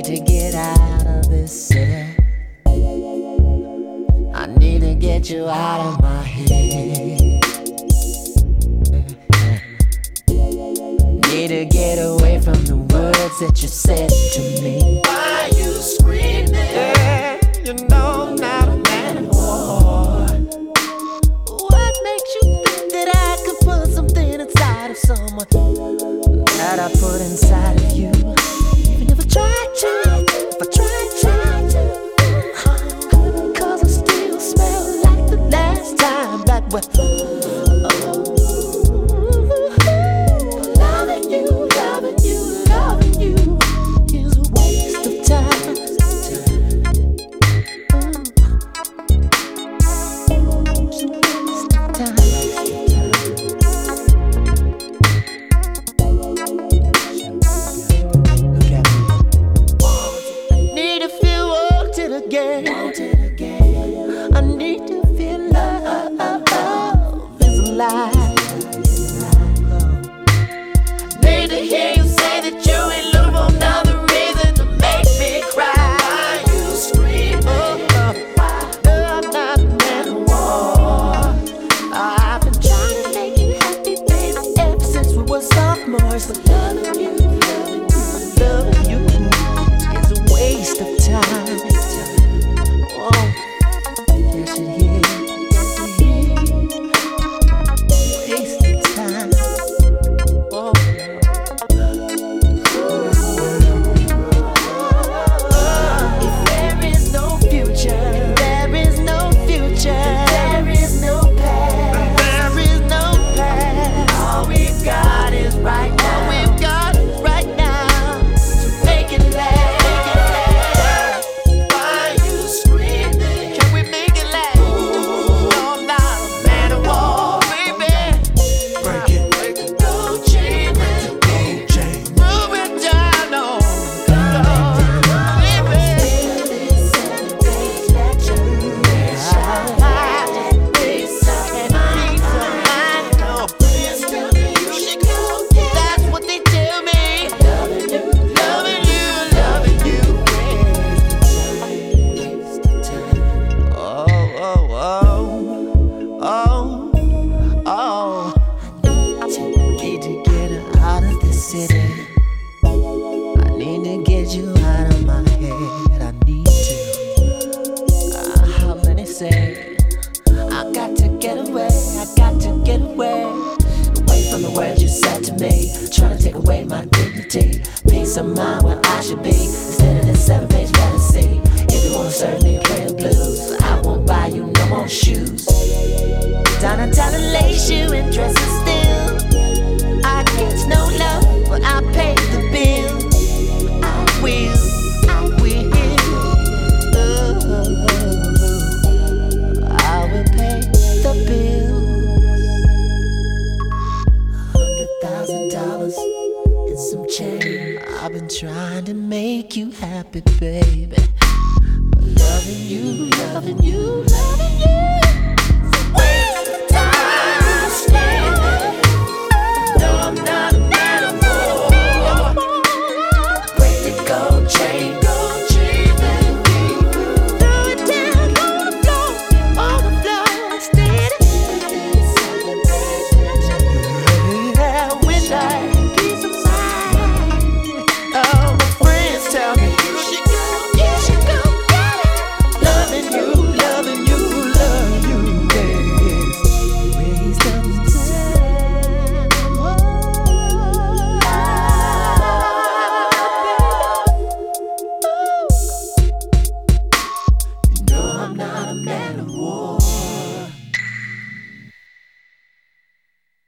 to get out of this city. I need to get you out of my head. Need to get away from the words that you said to me. Why you screaming? Yeah, you know I'm not a man of war. What makes you think that I could put something inside of someone that I put inside of you? Even if I tried to, if I tried to, 'cause I still smell like the last time back when loving you is a waste of time. Again. I need to feel love is alive. Need to hear you say that you ain't looking for another reason to make me cry. Why you screaming? I'm not a man of war. I've been trying to make you happy, baby, ever since we were sophomores. But loving you is a waste of time. I need to get you out of my head. I need to. How many say I got to get away? I got to get away. Away from the words you said to me, trying to take away my dignity. Peace of mind where I should be, instead of this 7-page fantasy. If you wanna serve me a play of blues, I won't buy you no more shoes. Donatella lace you in dresses still. I get no love, but I pay the bill. I will. I will pay the bill. $100,000 and some change. I've been trying to make you happy, baby. Loving you, loving you, loving you.